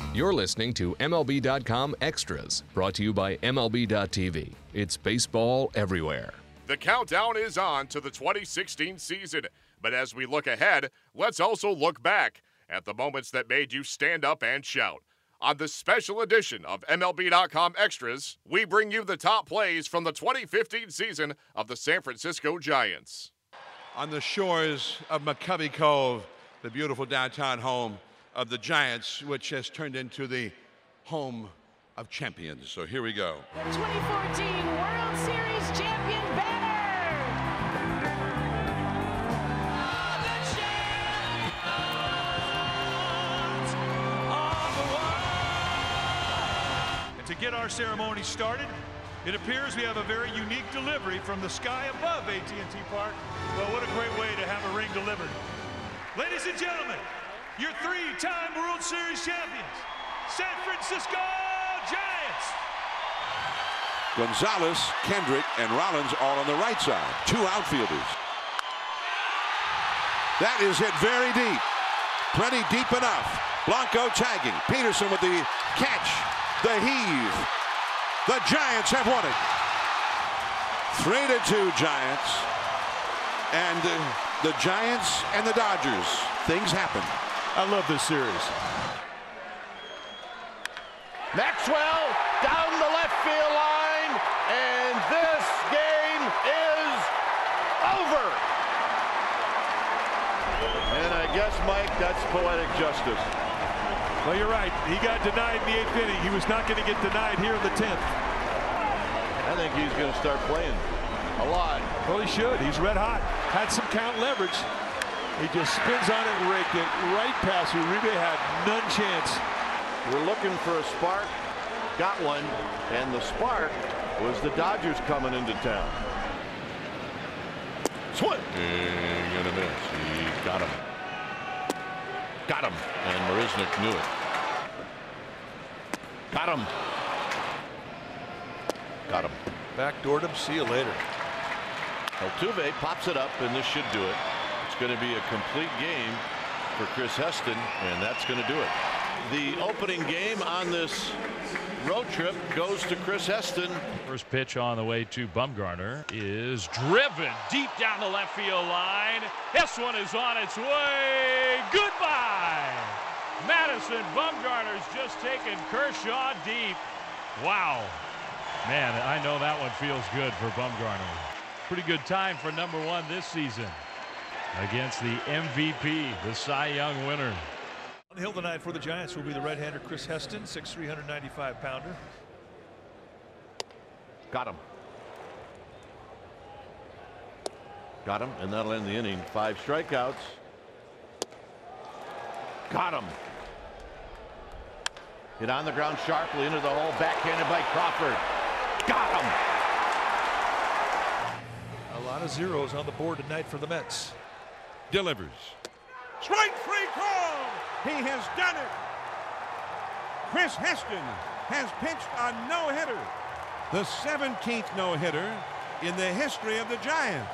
You're listening to MLB.com Extras, brought to you by MLB.tv. It's baseball everywhere. The countdown is on to the 2016 season. But as we look ahead, let's also look back at the moments that made you stand up and shout. On this special edition of MLB.com Extras, we bring you the top plays from the 2015 season of the San Francisco Giants. On the shores of McCovey Cove, the beautiful downtown home of the Giants, which has turned into the home of champions. So here we go. The 2014 World Series champion banner. The champions of the world. And to get our ceremony started, it appears we have a very unique delivery from the sky above AT&T Park. Well, what a great way to have a ring delivered. Ladies and gentlemen, your three-time World Series champions, San Francisco Giants. Gonzalez, Kendrick, and Rollins all on the right side. Two outfielders. That is hit very deep. Plenty deep enough. Blanco tagging. Peterson with the catch. The heave. The Giants have won it. 3-2 Giants. And the Giants and the Dodgers. Things happen. I love this series. Maxwell down the left field line, and this game is over. And I guess, Mike, that's poetic justice. Well, you're right. He got denied in the 8th inning. He was not going to get denied here in the 10th. I think he's going to start playing a lot. Well, he should. He's red hot. Had some count leverage. He just spins on it and raked it right past Uribe. Had none chance. We're looking for a spark. Got one. And the spark was the Dodgers coming into town. Swing. And gonna miss. He got him. Got him. And Marisnick knew it. Got him. Got him. Backdoored him. See you later. Altuve pops it up, and this should do it. It's going to be a complete game for Chris Heston, and that's going to do it. The opening game on this road trip goes to Chris Heston. First pitch on the way to Bumgarner is driven deep down the left field line. This one is on its way. Goodbye. Madison Bumgarner's just taken Kershaw deep. Wow. Man, I know that one feels good for Bumgarner. Pretty good time for number one this season against the MVP, the Cy Young winner. On the hill tonight for the Giants will be the right-hander Chris Heston, 6'3", 195-pounder. Got him. Got him, and that'll end the inning. 5 strikeouts. Got him. Hit on the ground sharply into the hole, backhanded by Crawford. Got him. A lot of zeros on the board tonight for the Mets. Delivers. Strike free call. He has done it. Chris Heston has pitched a no-hitter. The 17th no-hitter in the history of the Giants.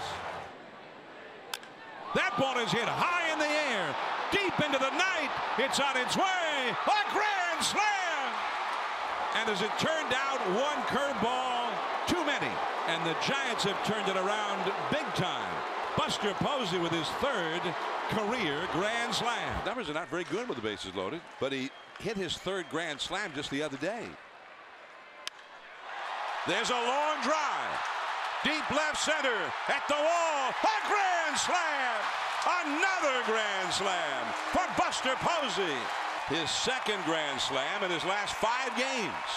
That ball is hit high in the air, deep into the night. It's on its way. A grand slam. And as it turned out, one curveball too many. And the Giants have turned it around big time. Buster Posey with his 3rd career grand slam. Numbers are not very good with the bases loaded, but he hit his 3rd grand slam just the other day. There's a long drive. Deep left center at the wall. A grand slam. Another grand slam for Buster Posey. His 2nd grand slam in his last 5 games.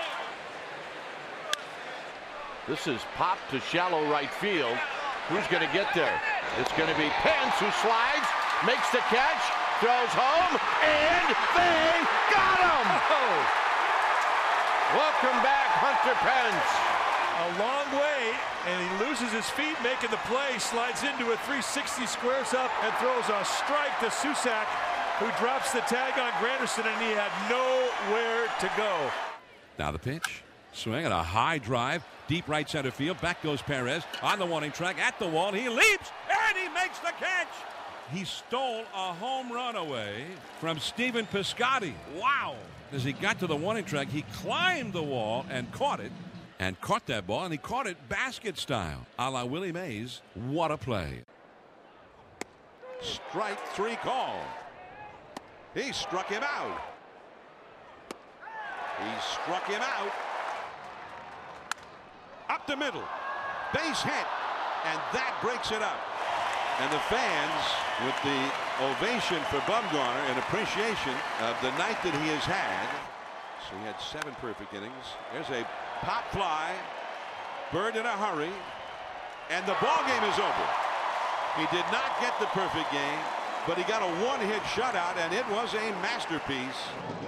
This is popped to shallow right field. Who's going to get there? It's going to be Pence, who slides, makes the catch, throws home, and they got him! Oh. Welcome back, Hunter Pence. A long way, and he loses his feet making the play, slides into a 360, squares up, and throws a strike to Susac, who drops the tag on Granderson, and he had nowhere to go. Now the pitch. Swing and a high drive, deep right center field. Back goes Perez on the warning track at the wall. He leaps and he makes the catch. He stole a home run away from Stephen Piscotty. Wow. As he got to the warning track, he climbed the wall and caught it. And caught that ball, and he caught it basket style, a la Willie Mays. What a play. Strike 3 call. He struck him out. He struck him out. Up the middle. Base hit. And that breaks it up. And the fans, with the ovation for Bumgarner in appreciation of the night that he has had. So he had 7 perfect innings. There's a pop fly. Bird in a hurry. And the ball game is over. He did not get the perfect game, but he got a 1-hit shutout, and it was a masterpiece.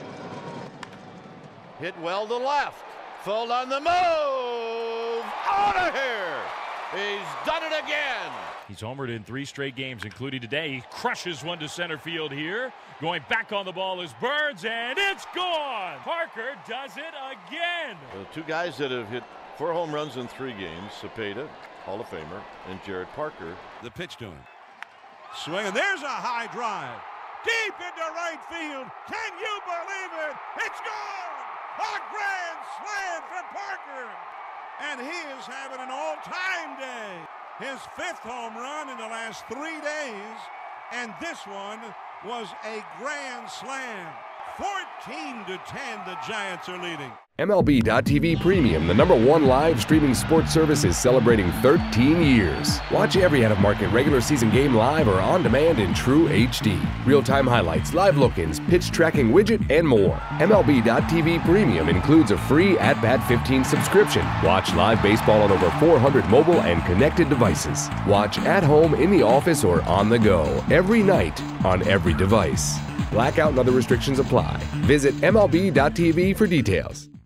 Hit well to left. Full on the move. Out of here. He's done it again. He's homered in 3 straight games, including today. He crushes one to center field here. Going back on the ball is Burns, and it's gone. Parker does it again. The 2 guys that have hit 4 home runs in 3 games, Cepeda, Hall of Famer, and Jarrett Parker. The pitch to him. Swing, and there's a high drive. Deep into right field. Can you believe it? It's gone. A grand slam for Parker. And he is having an all-time day. His 5th home run in the last 3 days. And this one was a grand slam. 14-10, the Giants are leading. MLB.tv Premium, the #1 live streaming sports service, is celebrating 13 years. Watch every out-of-market regular season game live or on demand in true HD. Real-time highlights, live look-ins, pitch tracking widget, and more. MLB.tv Premium includes a free At-Bat 15 subscription. Watch live baseball on over 400 mobile and connected devices. Watch at home, in the office, or on the go every night on every device. Blackout and other restrictions apply. Visit MLB.tv for details.